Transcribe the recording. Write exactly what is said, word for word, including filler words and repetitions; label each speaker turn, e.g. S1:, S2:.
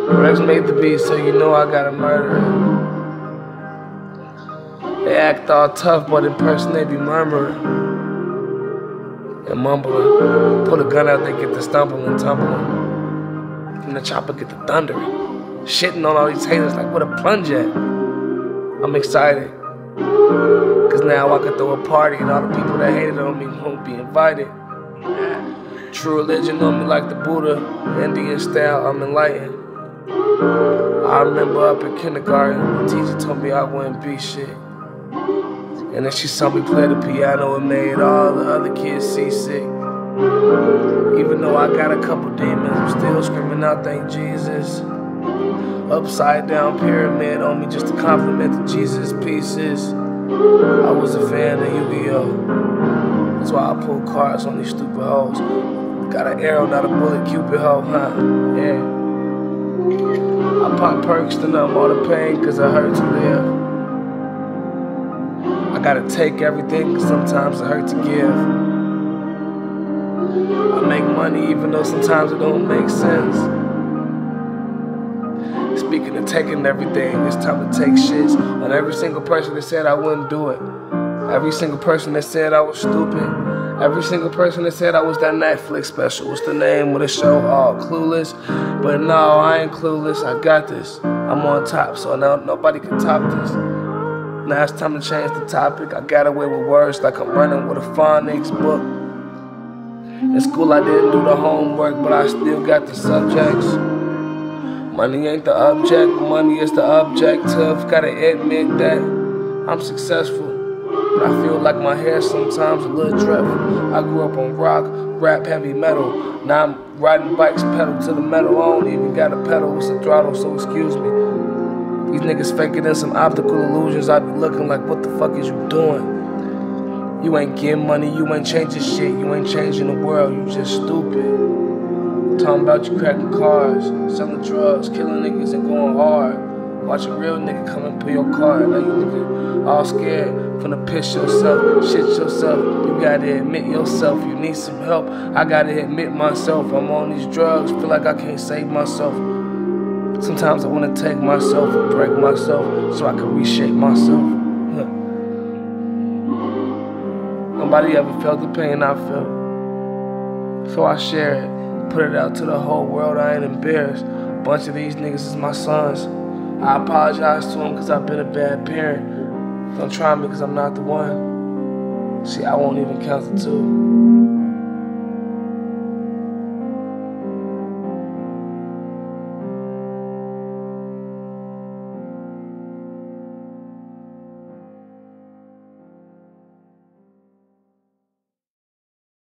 S1: Rex made the beat, so you know I gotta murder it. They act all tough, but in person they be murmuring and mumbling. Pull a gun out, they get the stumbling and tumbling. And the chopper get the thundering. Shitting on all these haters like what a plunge at. I'm excited, cause now I can throw a party and all the people that hated on me won't be invited. True religion on me like the Buddha, Indian style, I'm enlightened. I remember up in kindergarten, the teacher told me I wouldn't be shit. And then she saw me play the piano and made all the other kids seasick. Even though I got a couple demons, I'm still screaming out, thank Jesus. Upside down pyramid on me just to compliment the Jesus pieces. I was a fan of Yu-Gi-Oh! That's why I pull cards on these stupid hoes. Got an arrow, not a bullet, Cupid hoe, huh? Yeah. I pop perks to numb all the pain cause I hurt to live. I gotta take everything cause sometimes it hurt to give. I make money even though sometimes it don't make sense. Speaking of taking everything, it's time to take shits on every single person that said I wouldn't do it. Every single person that said I was stupid. Every single person that said I was that Netflix special. What's the name of the show? Oh, Clueless. But no, I ain't clueless. I got this. I'm on top, so now nobody can top this. Now it's time to change the topic. I got away with words like I'm running with a phonics book. In school I didn't do the homework, but I still got the subjects. Money ain't the object, money is the objective. Gotta admit that I'm successful, but I feel like my hair sometimes a little dreadful. I grew up on rock, rap, heavy metal. Now I'm riding bikes pedal to the metal. I don't even got a pedal, it's a throttle, so excuse me. These niggas faking in some optical illusions. I be looking like, what the fuck is you doing? You ain't getting money, you ain't changing shit. You ain't changing the world, you just stupid. Talking about you cracking cars, selling drugs, killing niggas and going hard. Watch a real nigga come and pull your car. Now you nigga all scared, finna piss yourself, shit yourself. You gotta admit yourself, you need some help. I gotta admit myself, I'm on these drugs, feel like I can't save myself. Sometimes I wanna take myself and break myself so I can reshape myself. Nobody ever felt the pain I felt, so I share it. Put it out to the whole world, I ain't embarrassed. A bunch of these niggas is my sons. I apologize to them cause I've been a bad parent. Don't try me cause I'm not the one. See, I won't even count to two.